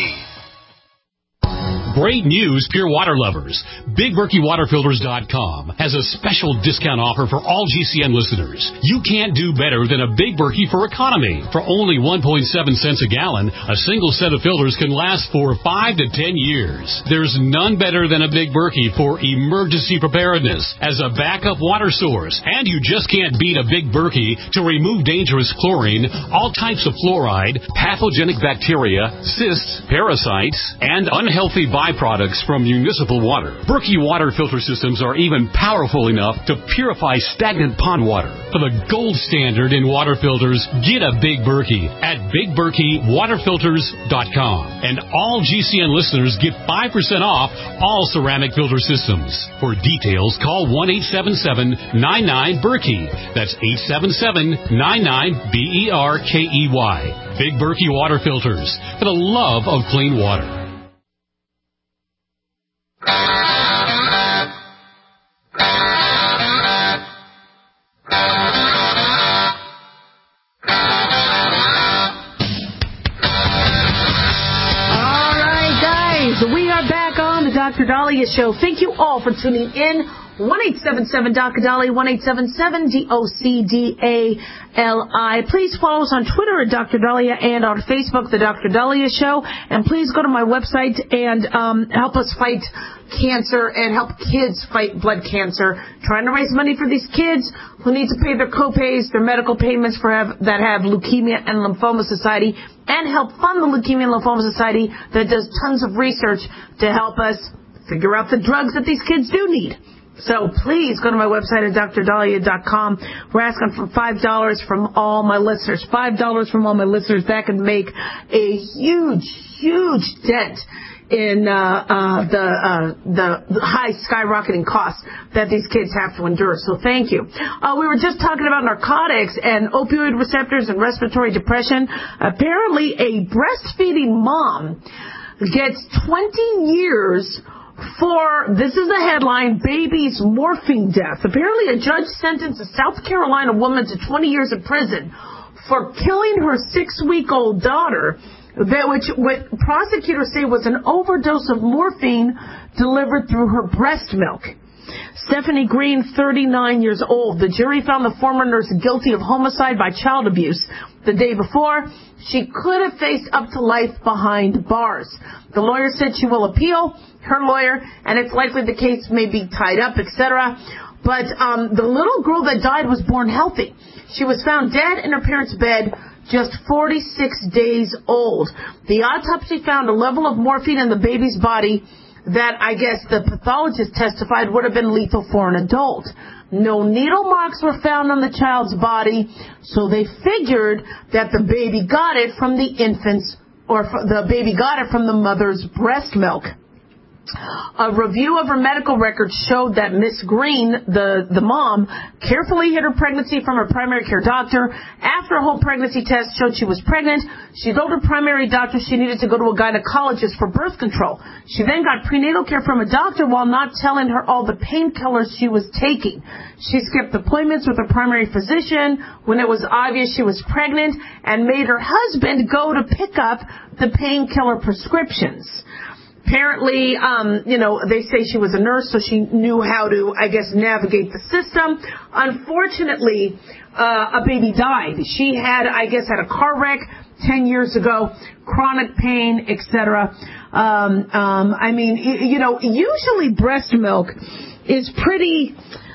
Great news, pure water lovers. Big Berkey Water Filters dot com has a special discount offer for all G C N listeners. You can't do better than a Big Berkey for economy. For only one point seven cents a gallon, a single set of filters can last for five to ten years. There's none better than a Big Berkey for emergency preparedness as a backup water source. And you just can't beat a Big Berkey to remove dangerous chlorine, all types of fluoride, pathogenic bacteria, cysts, parasites, and unhealthy byproducts from municipal water. Berkey water filter systems are even powerful enough to purify stagnant pond water. For the gold standard in water filters, get a Big Berkey at Big Berkey Water Filters dot com. And all G C N listeners get five percent off all ceramic filter systems. For details, call one eight seven seven, nine nine, Berkey. That's eight seven seven, nine nine, B E R K E Y. Big Berkey Water Filters, for the love of clean water. We are back on the Doctor Dahlia Show. Thank you all for tuning in. one eight seven seven D O C A D A L I, one eight seven seven D O C D A L I. Please follow us on Twitter at Doctor Dahlia and on Facebook, The Doctor Dahlia Show. And please go to my website and um, help us fight cancer and help kids fight blood cancer. Trying to raise money for these kids who need to pay their co-pays, their medical payments for have, that have Leukemia and Lymphoma Society, and help fund the Leukemia and Lymphoma Society that does tons of research to help us figure out the drugs that these kids do need. So please go to my website at dr dahlia dot com. We're asking for five dollars from all my listeners. five dollars from all my listeners. That could make a huge, huge dent in uh, uh, the, uh, the high skyrocketing costs that these kids have to endure. So thank you. Uh, we were just talking about narcotics and opioid receptors and respiratory depression. Apparently a breastfeeding mom gets twenty years for, this is the headline, baby's morphine death. Apparently a judge sentenced a South Carolina woman to twenty years in prison for killing her six-week-old daughter, that which what prosecutors say was an overdose of morphine delivered through her breast milk. Stephanie Green, thirty-nine years old. The jury found the former nurse guilty of homicide by child abuse. The day before, she could have faced up to life behind bars. The lawyer said she will appeal, her lawyer, and it's likely the case may be tied up, et cetera. But um, the little girl that died was born healthy. She was found dead in her parents' bed, just forty-six days old. The autopsy found a level of morphine in the baby's body that I guess the pathologist testified would have been lethal for an adult. No needle marks were found on the child's body, so they figured that the baby got it from the infant's, or the baby got it from the mother's breast milk. A review of her medical records showed that Miss Green, the, the mom, carefully hid her pregnancy from her primary care doctor. After a home pregnancy test showed she was pregnant, she told her primary doctor she needed to go to a gynecologist for birth control. She then got prenatal care from a doctor while not telling her all the painkillers she was taking. She skipped appointments with her primary physician when it was obvious she was pregnant and made her husband go to pick up the painkiller prescriptions. Apparently, um, you know, they say she was a nurse, so she knew how to, I guess, navigate the system. Unfortunately, uh, a baby died. She had, I guess, had a car wreck ten years ago, chronic pain, et cetera. Um, um, I mean, you know, usually breast milk is pretty,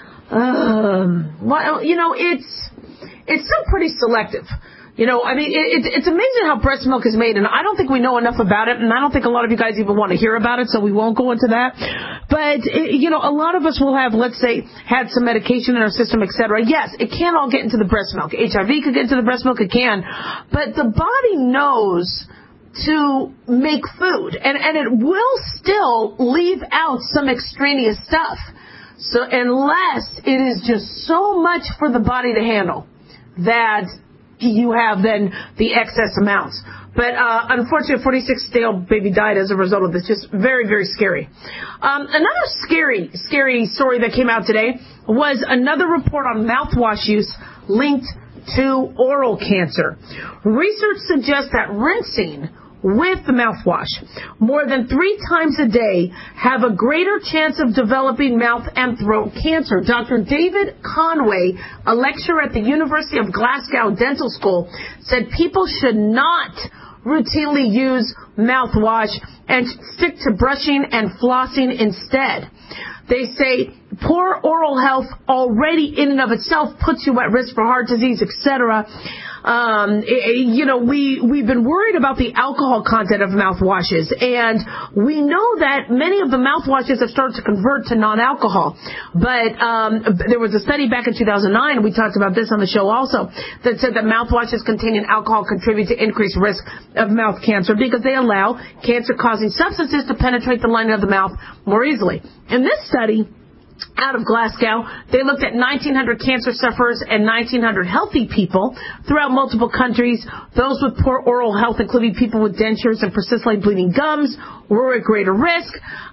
um, well, you know, it's it's still pretty selective. You know, I mean, it, it, it's amazing how breast milk is made, and I don't think we know enough about it, and I don't think a lot of you guys even want to hear about it, so we won't go into that. But, it, you know, a lot of us will have, let's say, had some medication in our system, et cetera. Yes, it can all get into the breast milk. H I V could get into the breast milk, it can. But the body knows to make food, and, and it will still leave out some extraneous stuff. So unless it is just so much for the body to handle that you have then the excess amounts. But uh, unfortunately, a forty-six-day-old baby died as a result of this. Just very, very scary. Um, another scary, scary story that came out today was another report on mouthwash use linked to oral cancer. Research suggests that rinsing with the mouthwash more than three times a day have a greater chance of developing mouth and throat cancer. Doctor David Conway, a lecturer at the University of Glasgow Dental School, said people should not routinely use mouthwash and stick to brushing and flossing instead. They say poor oral health already in and of itself puts you at risk for heart disease, et cetera. Um, you know, we, we've been worried about the alcohol content of mouthwashes, and we know that many of the mouthwashes have started to convert to non-alcohol. But um, there was a study back in two thousand nine, we talked about this on the show also, that said that mouthwashes containing alcohol contribute to increased risk of mouth cancer because they allow cancer-causing substances to penetrate the lining of the mouth more easily. In this study, out of Glasgow, they looked at nineteen hundred cancer sufferers and nineteen hundred healthy people throughout multiple countries. Those with poor oral health, including people with dentures and persistently bleeding gums, were at greater risk,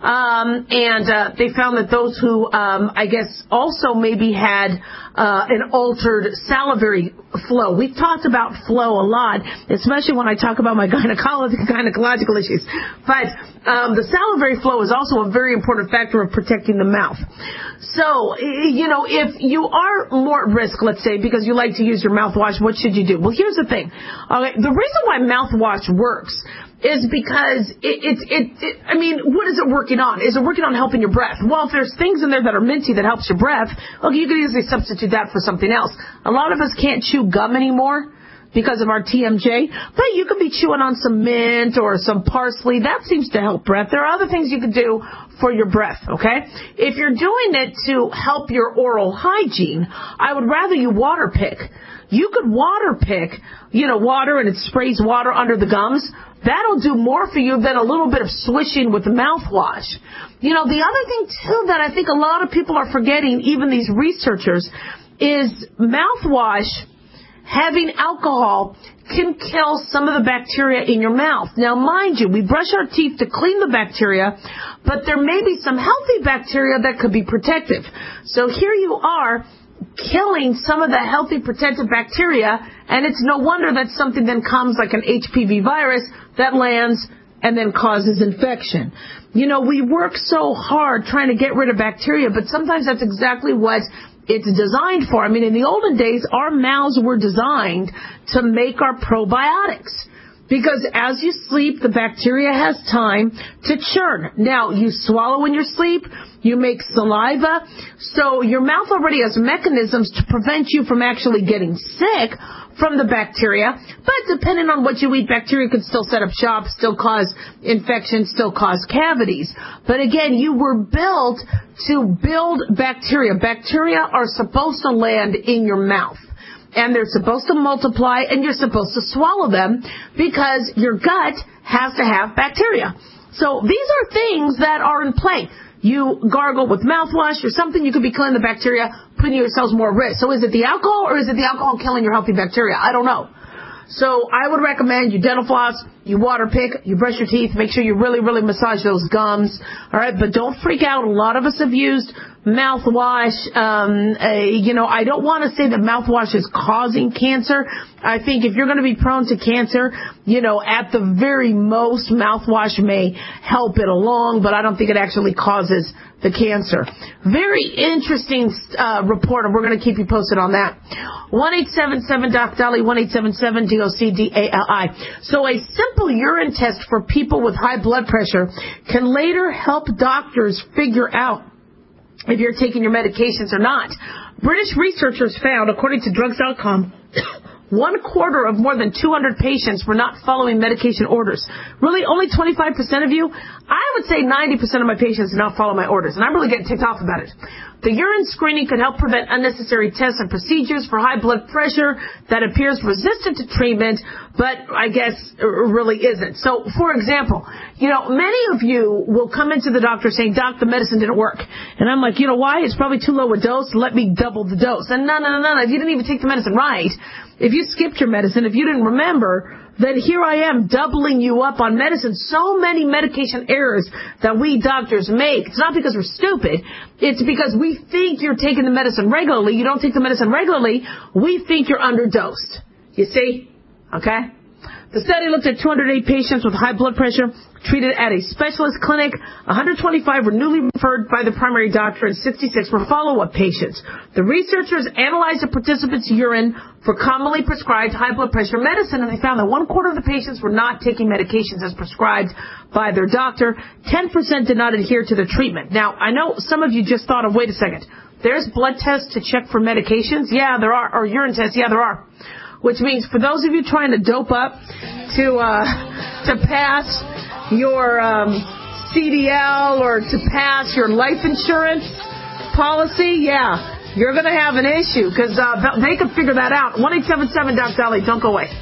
um, and uh, they found that those who, um, I guess, also maybe had uh, an altered salivary flow. We've talked about flow a lot, especially when I talk about my gynecology, gynecological issues. But um, the salivary flow is also a very important factor of protecting the mouth. So, you know, if you are more at risk, let's say, because you like to use your mouthwash, what should you do? Well, here's the thing. Okay, the reason why mouthwash works is because it, it, it, it, I mean, what is it working on? Is it working on helping your breath? Well, if there's things in there that are minty that helps your breath, okay, you can easily substitute that for something else. A lot of us can't chew gum anymore because of our T M J, but you could be chewing on some mint or some parsley. That seems to help breath. There are other things you can do for your breath, okay? If you're doing it to help your oral hygiene, I would rather you water pick. You could water pick, you know, water, and it sprays water under the gums. That'll do more for you than a little bit of swishing with the mouthwash. You know, the other thing, too, that I think a lot of people are forgetting, even these researchers, is mouthwash, having alcohol, can kill some of the bacteria in your mouth. Now, mind you, we brush our teeth to clean the bacteria, but there may be some healthy bacteria that could be protective. So here you are, killing some of the healthy protective bacteria, and it's no wonder that something then comes like an H P V virus that lands and then causes infection. You know, we work so hard trying to get rid of bacteria, but sometimes that's exactly what it's designed for. I mean, in the olden days, our mouths were designed to make our probiotics. Because as you sleep, the bacteria has time to churn. Now, you swallow in your sleep, you make saliva, so your mouth already has mechanisms to prevent you from actually getting sick from the bacteria. But depending on what you eat, bacteria can still set up shop, still cause infections, still cause cavities. But again, you were built to build bacteria. Bacteria are supposed to land in your mouth. And they're supposed to multiply, and you're supposed to swallow them because your gut has to have bacteria. So these are things that are in play. You gargle with mouthwash or something, you could be killing the bacteria, putting yourselves more at risk. So is it the alcohol, or is it the alcohol killing your healthy bacteria? I don't know. So I would recommend you dental floss, you water pick, you brush your teeth, make sure you really, really massage those gums. All right, but don't freak out. A lot of us have used mouthwash. Um, uh, you know, I don't want to say that mouthwash is causing cancer. I think if you're going to be prone to cancer, you know, at the very most, mouthwash may help it along, but I don't think it actually causes the cancer. Very interesting uh, report, and we're going to keep you posted on that. one eight seven seven D O C D A L I, one eight seven seven D O C D A L I. So a simple urine test for people with high blood pressure can later help doctors figure out if you're taking your medications or not. British researchers found, according to drugs dot com, one quarter of more than two hundred patients were not following medication orders. Really, only twenty-five percent of you? I would say ninety percent of my patients do not follow my orders, and I'm really getting ticked off about it. The urine screening could help prevent unnecessary tests and procedures for high blood pressure that appears resistant to treatment, but I guess really isn't. So, for example, you know, many of you will come into the doctor saying, Doc, the medicine didn't work. And I'm like, you know why? It's probably too low a dose. Let me double the dose. And no, no, no, no. If you didn't even take the medicine right, if you skipped your medicine, if you didn't remember, then here I am doubling you up on medicine. So many medication errors that we doctors make. It's not because we're stupid. It's because we think you're taking the medicine regularly. You don't take the medicine regularly. We think you're underdosed. You see? Okay? The study looked at two hundred eight patients with high blood pressure treated at a specialist clinic. one hundred twenty-five were newly referred by the primary doctor, and sixty-six were follow-up patients. The researchers analyzed the participants' urine for commonly prescribed high blood pressure medicine, and they found that one quarter of the patients were not taking medications as prescribed by their doctor. ten percent did not adhere to the treatment. Now, I know some of you just thought of, wait a second, there's blood tests to check for medications? Yeah, there are. Or urine tests? Yeah, there are. Which means for those of you trying to dope up to uh, to pass your um, C D L or to pass your life insurance policy, yeah, you're going to have an issue because uh, they can figure that out. one eight seven seven D O C D A L I. Don't go away.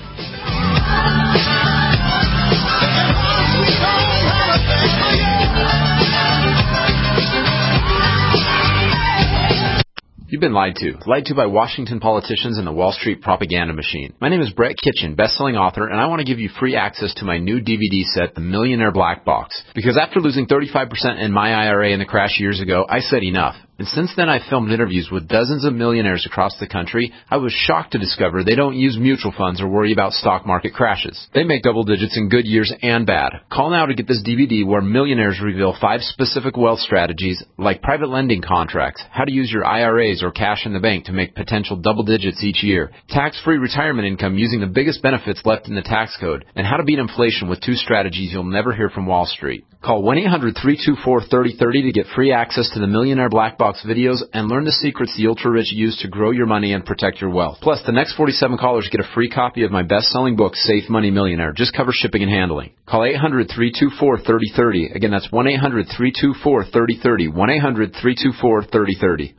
You've You've been lied to. Lied to by Washington politicians and the Wall Street propaganda machine. My name is Brett Kitchen, best-selling author, and I want to give you free access to my new D V D set, The Millionaire Black Box. Because after losing thirty-five percent in my I R A in the crash years ago, I said enough. And since then, I've filmed interviews with dozens of millionaires across the country. I was shocked to discover they don't use mutual funds or worry about stock market crashes. They make double digits in good years and bad. Call now to get this D V D where millionaires reveal five specific wealth strategies like private lending contracts, how to use your I R As or cash in the bank to make potential double digits each year, tax-free retirement income using the biggest benefits left in the tax code, and how to beat inflation with two strategies you'll never hear from Wall Street. Call one eight hundred three two four three zero three zero to get free access to the Millionaire Black Box videos and learn the secrets the ultra-rich use to grow your money and protect your wealth. Plus, the next forty-seven callers get a free copy of my best-selling book, Safe Money Millionaire. Just cover shipping and handling. Call eight hundred three two four three zero three zero. Again, that's one eight hundred three two four three zero three zero. one eight hundred three two four three zero three zero.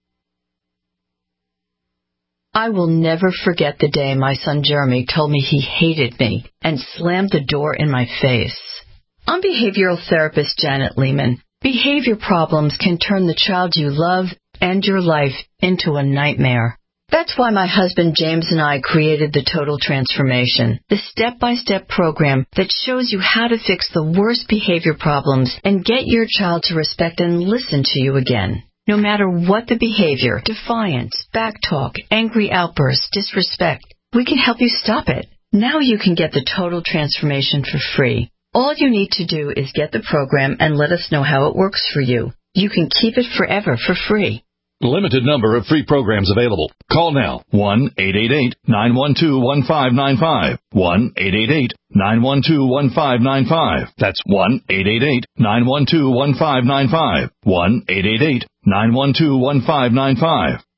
I will never forget the day my son Jeremy told me he hated me and slammed the door in my face. I'm behavioral therapist Janet Lehman. Behavior problems can turn the child you love and your life into a nightmare. That's why my husband James and I created the Total Transformation, the step-by-step program that shows you how to fix the worst behavior problems and get your child to respect and listen to you again. No matter what the behavior, defiance, backtalk, angry outbursts, disrespect, we can help you stop it. Now you can get the Total Transformation for free. All you need to do is get the program and let us know how it works for you. You can keep it forever for free. Limited number of free programs available. Call now. one eight eight eight nine one two one five nine five. one eight eight eight nine one two one five nine five. That's one eight eight eight nine one two one five nine five. one eight eight eight nine one two one five nine five.